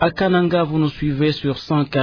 À Kananga, vous nous suivez sur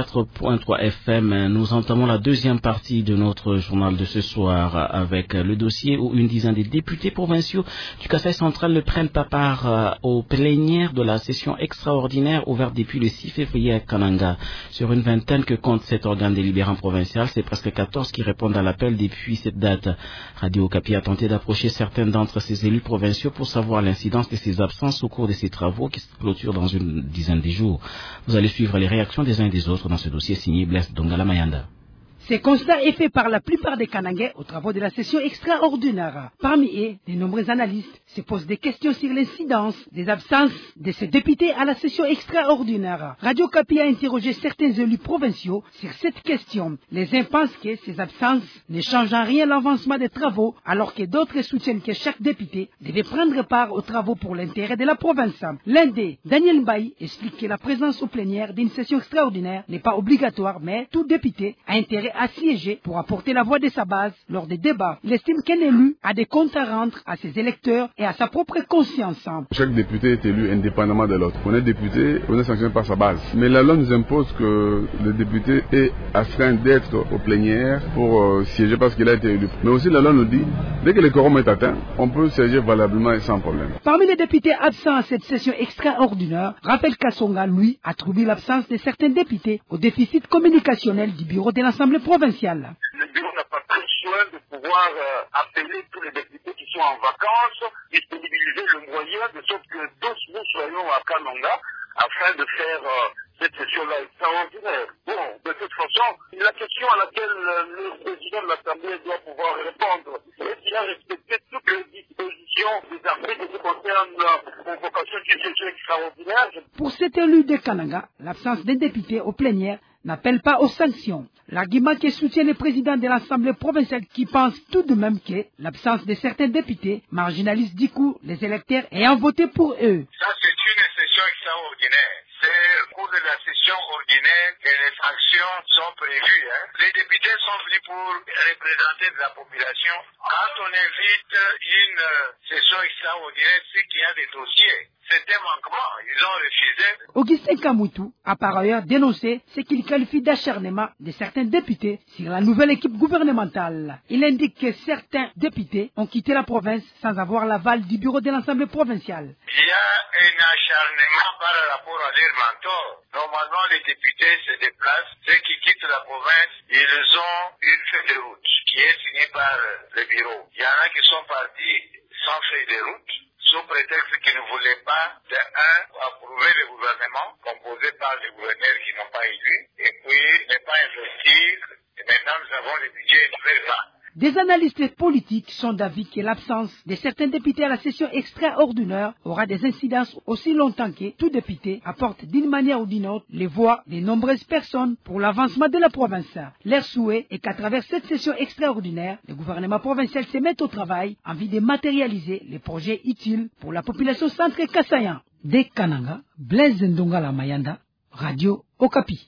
104.3 FM. Nous entamons la deuxième partie de notre journal de ce soir avec le dossier où une dizaine de députés provinciaux du Kasaï central ne prennent pas part aux plénières de la session extraordinaire ouverte depuis le 6 février à Kananga. Sur une vingtaine que compte cet organe délibérant provincial, c'est presque 14 qui répondent à l'appel depuis cette date. Radio Okapi a tenté d'approcher certains d'entre ces élus provinciaux pour savoir l'incidence de ces absences au cours de ces travaux qui se clôturent dans une dizaine de jours. Vous allez suivre les réactions des uns et des autres dans ce dossier signé Blaise Dongala Mayanda. Ces constats est fait par la plupart des Kanangais aux travaux de la session extraordinaire. Parmi eux, de nombreux analystes se posent des questions sur l'incidence des absences de ces députés à la session extraordinaire. Radio Okapi a interrogé certains élus provinciaux sur cette question. Les uns pensent que ces absences ne changent en rien l'avancement des travaux, alors que d'autres soutiennent que chaque député devait prendre part aux travaux pour l'intérêt de la province. L'un d'eux, Daniel Mbaye, explique que la présence aux plénières d'une session extraordinaire n'est pas obligatoire, mais tout député a intérêt à siéger pour apporter la voix de sa base lors des débats. Il estime qu'un élu a des comptes à rendre à ses électeurs et à sa propre conscience. Chaque député est élu indépendamment de l'autre. On est député, on est sanctionné par sa base. Mais la loi nous impose que le député est astreint d'être aux plénières pour siéger parce qu'il a été élu. Mais aussi la loi nous dit, dès que le quorum est atteint, on peut siéger valablement et sans problème. Parmi les députés absents à cette session extraordinaire, Raphaël Kassonga, lui, attribue l'absence de certains députés au déficit communicationnel du bureau de l'Assemblée provinciale. Le bureau n'a pas pris soin de pouvoir appeler tous les députés qui sont en vacances, disponibiliser le moyen de sorte que tous nous soyons à Kananga afin de faire cette session-là extraordinaire. Bon, de toute façon, la question à laquelle le président de l'Assemblée doit pouvoir répondre, est qu'il a respecté toutes les dispositions des articles qui concernent la convocation d'une session extraordinaire. Pour cet élu de Kananga, l'absence des députés aux plénières n'appelle pas aux sanctions. L'argument que soutient le président de l'Assemblée provinciale qui pense tout de même que l'absence de certains députés marginalise du coup les électeurs ayant voté pour eux. Ça, c'est une session extraordinaire. C'est au cours de la session ordinaire que les sanctions sont prévues. Les députés sont venus pour représenter la population. Quand on invite une session extraordinaire, c'est qu'il y a des dossiers. C'était un manquement. Ils ont refusé. Augustin Kamoutou a par ailleurs dénoncé ce qu'il qualifie d'acharnement de certains députés sur la nouvelle équipe gouvernementale. Il indique que certains députés ont quitté la province sans avoir l'aval du bureau de l'Assemblée provinciale. Il y a un acharnement par rapport à leurs mentors. Normalement, les députés se déplacent. Ceux qui quittent la province, ils ont une feuille de route qui est signée par le bureau. Il y en a qui sont partis sans feuille de route, sous prétexte qu'ils ne voulaient pas, approuver le gouvernement, composé par les gouverneurs qui n'ont pas élu, et puis ne pas investir, et maintenant nous avons le budget et ne veulent pas. Des analystes politiques sont d'avis que l'absence de certains députés à la session extraordinaire aura des incidences aussi longtemps que tout député apporte d'une manière ou d'une autre les voix de nombreuses personnes pour l'avancement de la province. Leur souhait est qu'à travers cette session extraordinaire, le gouvernement provincial se mette au travail en vue de matérialiser les projets utiles pour la population centre-kassaïen. De Kananga, Blaise Ndongala Mayanda, Radio Okapi.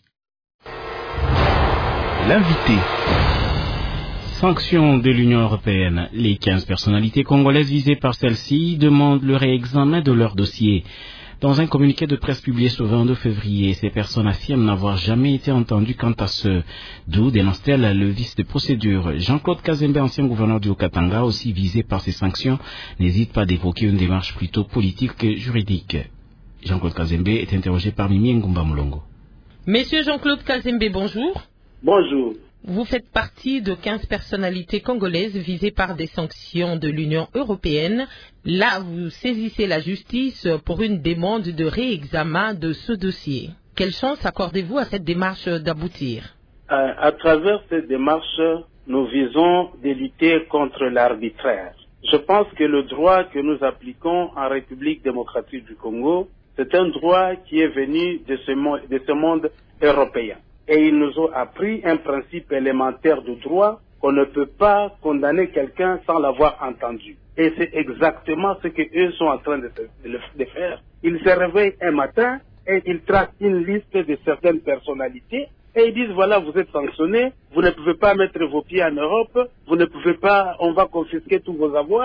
L'invité. Sanctions de l'Union européenne. Les 15 personnalités congolaises visées par celle-ci demandent le réexamen de leur dossier. Dans un communiqué de presse publié ce 22 février, ces personnes affirment n'avoir jamais été entendues quant à ce. D'où dénonce-t-elle le vice de procédure. Jean-Claude Kazembe, ancien gouverneur du Haut-Katanga, aussi visé par ces sanctions, n'hésite pas d'évoquer une démarche plutôt politique que juridique. Jean-Claude Kazembe est interrogé par Mimi Ngumba Mulongo. Monsieur Jean-Claude Kazembe, bonjour. Bonjour. Vous faites partie de 15 personnalités congolaises visées par des sanctions de l'Union européenne. Là, vous saisissez la justice pour une demande de réexamen de ce dossier. Quelle chance accordez-vous à cette démarche d'aboutir? À travers cette démarche, nous visons de lutter contre l'arbitraire. Je pense que le droit que nous appliquons en République démocratique du Congo, c'est un droit qui est venu de ce monde européen. Et ils nous ont appris un principe élémentaire de droit qu'on ne peut pas condamner quelqu'un sans l'avoir entendu. Et c'est exactement ce qu'eux sont en train de faire. Ils se réveillent un matin et ils tracent une liste de certaines personnalités et ils disent voilà, vous êtes sanctionnés, vous ne pouvez pas mettre vos pieds en Europe, vous ne pouvez pas, on va confisquer tous vos avoirs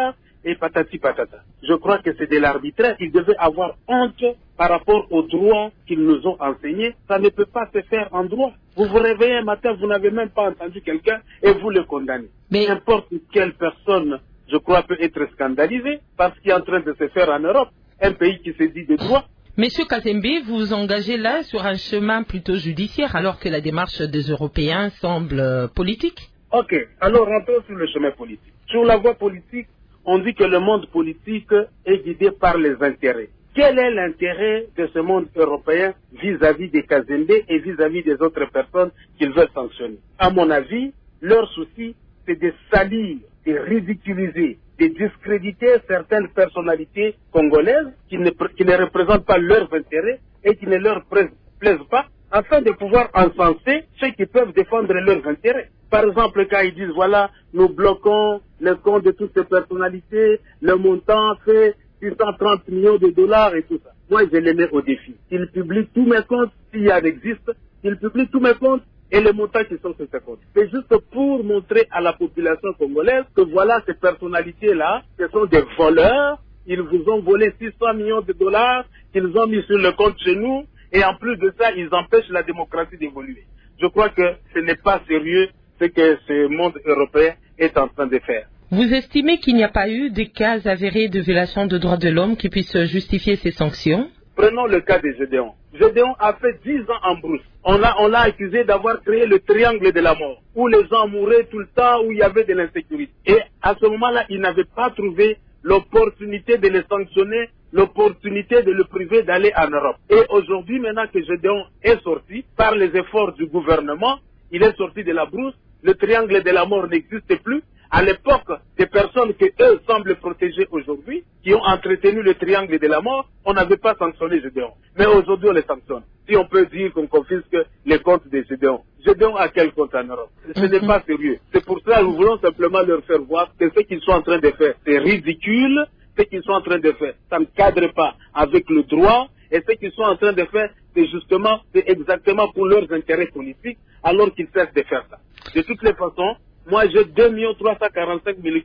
et patati patata. Je crois que c'est de l'arbitraire. Ils devaient avoir honte par rapport aux droits qu'ils nous ont enseignés. Ça ne peut pas se faire en droit. Vous vous réveillez un matin, vous n'avez même pas entendu quelqu'un et vous le condamnez. Mais n'importe quelle personne, je crois, peut être scandalisée par ce qui est en train de se faire en Europe, un pays qui se dit de droit. Monsieur Kazembe, vous vous engagez là sur un chemin plutôt judiciaire alors que la démarche des Européens semble politique? Ok, alors rentrons sur le chemin politique. Sur la voie politique, on dit que le monde politique est guidé par les intérêts. Quel est l'intérêt de ce monde européen vis-à-vis des Kazembe et vis-à-vis des autres personnes qu'ils veulent sanctionner? À mon avis, leur souci, c'est de salir, de ridiculiser, de discréditer certaines personnalités congolaises qui ne représentent pas leurs intérêts et qui ne leur plaisent pas, afin de pouvoir encenser ceux qui peuvent défendre leurs intérêts. Par exemple, quand ils disent, voilà, nous bloquons les comptes de toutes ces personnalités, le montant fait 630 millions de dollars et tout ça. Moi, je les mets au défi. Ils publient tous mes comptes, s'il y en existe, ils publient tous mes comptes et les montants qui sont sur ces comptes. C'est juste pour montrer à la population congolaise que voilà, ces personnalités-là, ce sont des voleurs, ils vous ont volé 600 millions de dollars qu'ils ont mis sur le compte chez nous, et en plus de ça, ils empêchent la démocratie d'évoluer. Je crois que ce n'est pas sérieux ce que ce monde européen est en train de faire. Vous estimez qu'il n'y a pas eu des cas avérés de violation de droits de l'homme qui puissent justifier ces sanctions? Prenons le cas de Gédéon. Gédéon a fait 10 ans en brousse. On l'a accusé d'avoir créé le triangle de la mort, où les gens mouraient tout le temps, où il y avait de l'insécurité. Et à ce moment-là, il n'avait pas trouvé l'opportunité de le sanctionner, l'opportunité de le priver d'aller en Europe. Et aujourd'hui, maintenant que Gédéon est sorti, par les efforts du gouvernement, il est sorti de la brousse, le triangle de la mort n'existe plus. À l'époque, des personnes que eux semblent protéger aujourd'hui, qui ont entretenu le triangle de la mort, on n'avait pas sanctionné Gédéon. Mais aujourd'hui, on les sanctionne. Si on peut dire qu'on confisque les comptes de Gédéon. Gédéon a quel compte en Europe? Ce n'est pas sérieux. C'est pour cela que nous voulons simplement leur faire voir que ce qu'ils sont en train de faire, c'est ridicule. Ce qu'ils sont en train de faire, ça ne cadre pas avec le droit. Et ce qu'ils sont en train de faire, c'est exactement pour leurs intérêts politiques, alors qu'ils cessent de faire ça. De toutes les façons, moi j'ai 2 345 000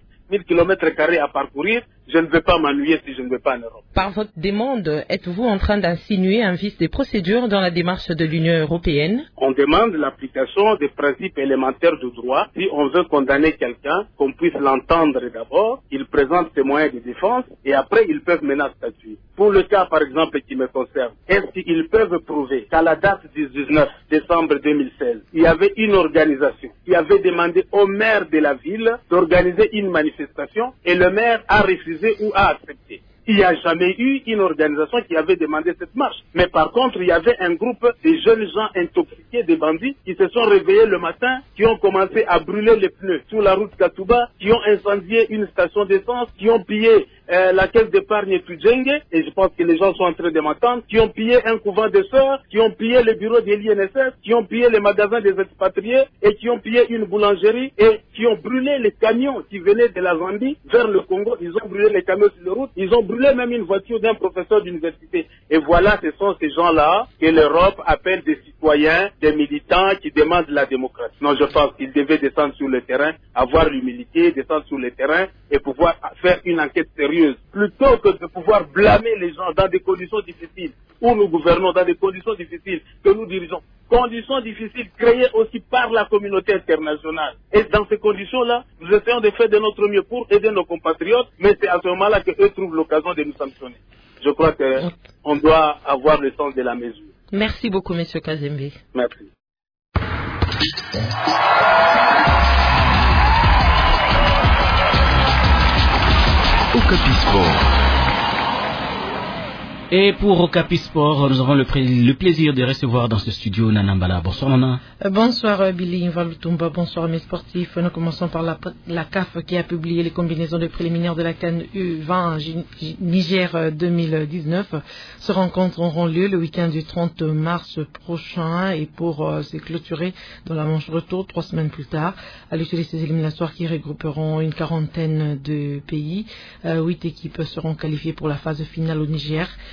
km² à parcourir, je ne vais pas m'ennuyer si je ne vais pas en Europe. Par votre demande, êtes-vous en train d'insinuer un vice des procédures dans la démarche de l'Union européenne? On demande l'application des principes élémentaires du droit. Si on veut condamner quelqu'un, qu'on puisse l'entendre d'abord, il présente ses moyens de défense et après ils peuvent maintenant statuer. Pour le cas par exemple qui me concerne, est-ce qu'ils peuvent prouver qu'à la date du 19 décembre 2016, il y avait une organisation qui avait demandé au maire de la ville d'organiser une manifestation et le maire a refusé ou a accepté? Il n'y a jamais eu une organisation qui avait demandé cette marche. Mais par contre, il y avait un groupe de jeunes gens intoxiqués, des bandits, qui se sont réveillés le matin, qui ont commencé à brûler les pneus sur la route Katouba, qui ont incendié une station d'essence, qui ont pillé la caisse d'épargne Tudjenge, et je pense que les gens sont en train de m'entendre, qui ont pillé un couvent de sœurs, qui ont pillé le bureau de l'INSS, qui ont pillé les magasins des expatriés, et qui ont pillé une boulangerie, et qui ont brûlé les camions qui venaient de la Zambie vers le Congo. Ils ont brûlé les camions sur la route, ils ont brûlé même une voiture d'un professeur d'université. Et voilà, ce sont ces gens-là que l'Europe appelle des citoyens, des militants qui demandent la démocratie. Non, je pense qu'ils devaient descendre sur le terrain, avoir l'humilité, descendre sur le terrain et pouvoir faire une enquête sérieuse. Plutôt que de pouvoir blâmer les gens dans des conditions difficiles, où nous gouvernons dans des conditions difficiles, que nous dirigeons. Conditions difficiles créées aussi par la communauté internationale. Et dans ces conditions-là, nous essayons de faire de notre mieux pour aider nos compatriotes, mais c'est à ce moment-là qu'eux trouvent l'occasion de nous sanctionner. Je crois qu'on doit avoir le sens de la mesure. Merci beaucoup, M. Kazembe. Merci. Okapi Sport. Et pour Okapi Sport, nous avons le plaisir de recevoir dans ce studio Nana Mbala. Bonsoir Nana. Bonsoir Billy Invalutumba, bonsoir mes sportifs. Nous commençons par la CAF qui a publié les combinaisons de préliminaires de la CAN U20 Niger 2019. Ces rencontres auront lieu le week-end du 30 mars prochain et pour se clôturer dans la manche retour 3 semaines plus tard. À l'issue de ces éliminatoires qui regrouperont une quarantaine de pays, 8 équipes seront qualifiées pour la phase finale au Niger.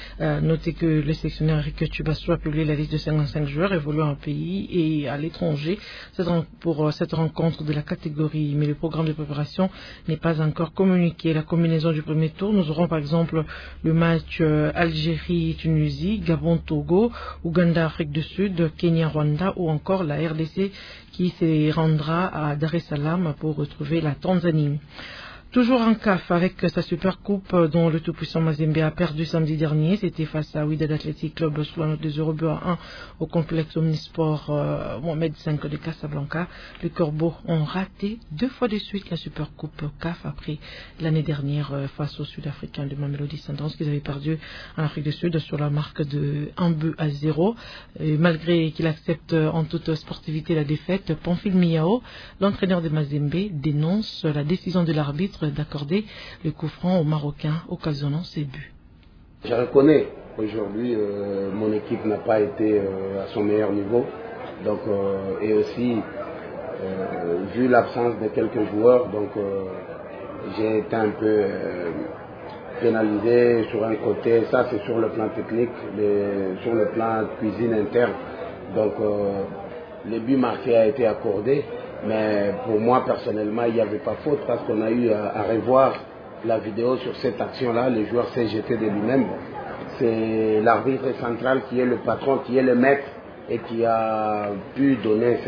Notez que le sélectionneur Eric Tubasso a publié la liste de 55 joueurs évoluant au pays et à l'étranger pour cette rencontre de la catégorie. Mais le programme de préparation n'est pas encore communiqué. La combinaison du premier tour, nous aurons par exemple le match Algérie-Tunisie, Gabon-Togo, Ouganda-Afrique du Sud, Kenya-Rwanda ou encore la RDC qui se rendra à Dar es Salaam pour retrouver la Tanzanie. Toujours en CAF avec sa super coupe dont le tout-puissant Mazembe a perdu samedi dernier. C'était face à Wydad Athletic Club sous la note de 0-1 au complexe Omnisport Mohamed V de Casablanca. Les Corbeaux ont raté 2 fois de suite la super coupe CAF après l'année dernière face aux Sud-Africains de Mamelodi Sundowns qu'ils avaient perdu en Afrique du Sud sur la marque de 1-0. Et malgré qu'il accepte en toute sportivité la défaite, Pamphile Miao, l'entraîneur de Mazembe, dénonce la décision de l'arbitre d'accorder le coup franc aux Marocains, occasionnant ses buts. Je reconnais aujourd'hui mon équipe n'a pas été à son meilleur niveau, donc et aussi vu l'absence de quelques joueurs, donc j'ai été un peu pénalisé sur un côté. Ça c'est sur le plan technique, sur le plan cuisine interne. Donc le but marqué a été accordé. Mais pour moi, personnellement, il n'y avait pas faute parce qu'on a eu à revoir la vidéo sur cette action-là. Le joueur s'est jeté de lui-même. C'est l'arbitre central qui est le patron, qui est le maître et qui a pu donner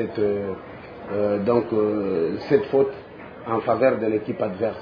cette faute en faveur de l'équipe adverse.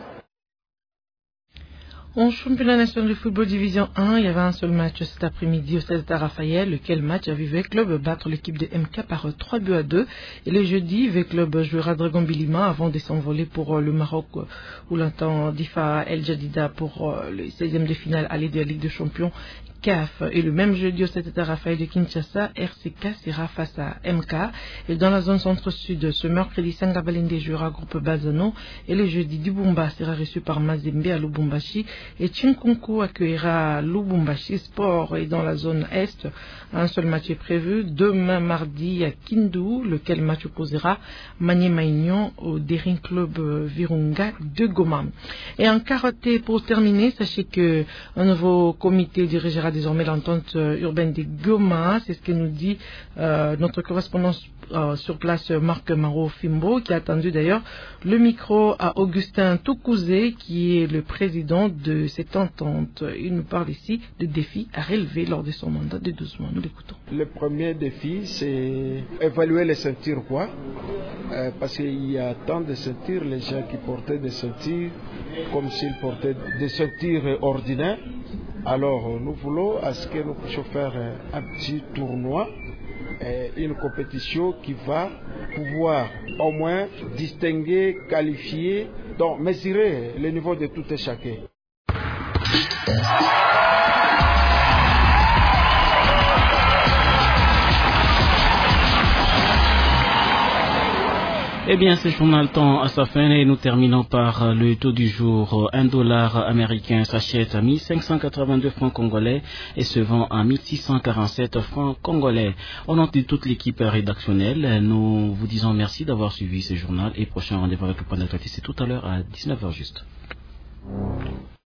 En championnat national de football division 1, il y avait un seul match cet après-midi au Stade Raphaël, lequel match a vu V-Club battre l'équipe de MK par 3-2. Et le jeudi, V-Club jouera Dragon Bilima avant de s'envoler pour le Maroc, où l'entend Difa El Jadida pour le 16e de finale aller de la Ligue des Champions CAF. Et le même jeudi au Stade Raphaël de Kinshasa, RCK sera face à MK. Et dans la zone centre-sud, ce mercredi, Sangabalende jouera groupe Bazano. Et le jeudi, Dibumba sera reçu par Mazembe à Lubumbashi. Et Chinkunku accueillera Lubumbashi Sport. Et dans la zone est, un seul match est prévu demain mardi à Kindu, lequel match opposera Maniema Union au Daring Club Virunga de Goma. Et en karaté, pour terminer, sachez que un nouveau comité dirigera désormais l'entente urbaine de Goma. C'est ce que nous dit notre correspondant sur place, Marc Maro Fimbo, qui a attendu d'ailleurs le micro à Augustin Toukouzé, qui est le président de cette entente. Il nous parle ici de défis à relever lors de son mandat de 12 mois. Nous l'écoutons. Le premier défi, c'est évaluer les ceintures poids, parce qu'il y a tant de ceintures, les gens qui portaient des ceintures comme s'ils portaient des ceintures ordinaires. Alors nous voulons à ce que nous puissions faire un petit tournoi, une compétition qui va pouvoir au moins distinguer, qualifier, donc mesurer le niveau de tout et chacun. Eh bien, ce journal tend à sa fin et nous terminons par le taux du jour. $1 américain s'achète à 1582 francs congolais et se vend à 1647 francs congolais. Au nom de toute l'équipe rédactionnelle, nous vous disons merci d'avoir suivi ce journal et prochain rendez-vous avec le point d'actualité, c'est tout à l'heure à 19h juste.